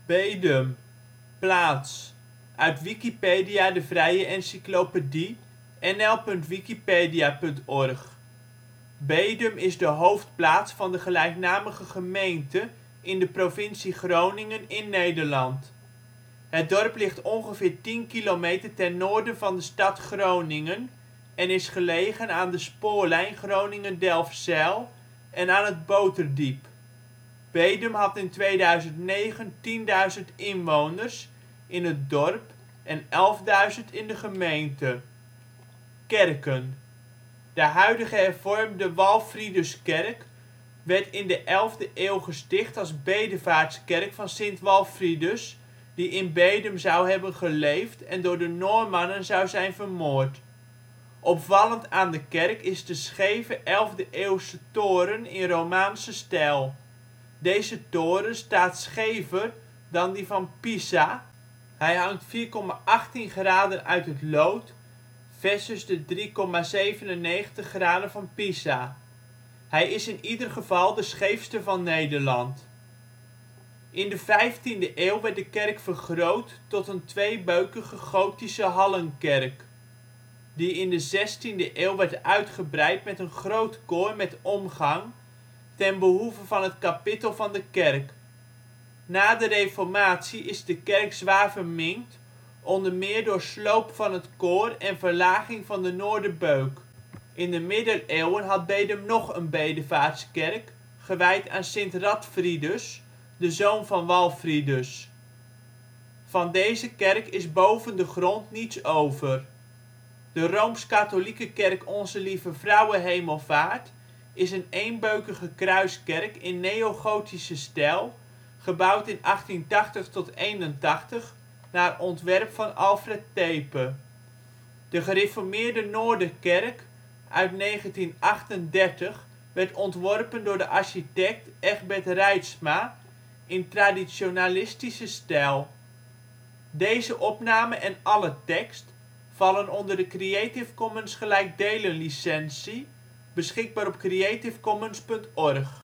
Bedum Plaats, uit Wikipedia, de vrije encyclopedie. nl.wikipedia.org. Bedum is de hoofdplaats van de gelijknamige gemeente in de provincie Groningen in Nederland. Het dorp ligt ongeveer 10 kilometer ten noorden van de stad Groningen en is gelegen aan de spoorlijn Groningen - Delfzijl en aan het Boterdiep. Bedum had in 2009 10.000 inwoners in het dorp en 11.000 in de gemeente. Kerken. De huidige hervormde Walfriduskerk werd in de 11e eeuw gesticht als bedevaartskerk van Sint Walfridus, die in Bedum zou hebben geleefd en door de Noormannen zou zijn vermoord. Opvallend aan de kerk is de scheve 11e eeuwse toren in romaanse stijl. Deze toren staat schever dan die van Pisa, hij hangt 4,18 graden uit het lood versus de 3,97 graden van Pisa. Hij is in ieder geval de scheefste van Nederland. In de 15e eeuw werd de kerk vergroot tot een tweebeukige gotische hallenkerk, die in de 16e eeuw werd uitgebreid met een groot koor met omgang ten behoeve van het kapittel van de kerk. Na de reformatie is de kerk zwaar verminkt, onder meer door sloop van het koor en verlaging van de noorderbeuk. In de middeleeuwen had Bedum nog een bedevaartskerk, gewijd aan Sint Radfridus, de zoon van Walfridus. Van deze kerk is boven de grond niets over. De rooms-katholieke kerk Onze Lieve Vrouwe Hemelvaart is een eenbeukige kruiskerk in neogotische stijl, gebouwd in 1880-81 naar ontwerp van Alfred Tepe. De gereformeerde Noorderkerk uit 1938 werd ontworpen door de architect Egbert Reitsma in traditionalistische stijl. Deze opname en alle tekst vallen onder de Creative Commons gelijkdelen licentie, beschikbaar op creativecommons.org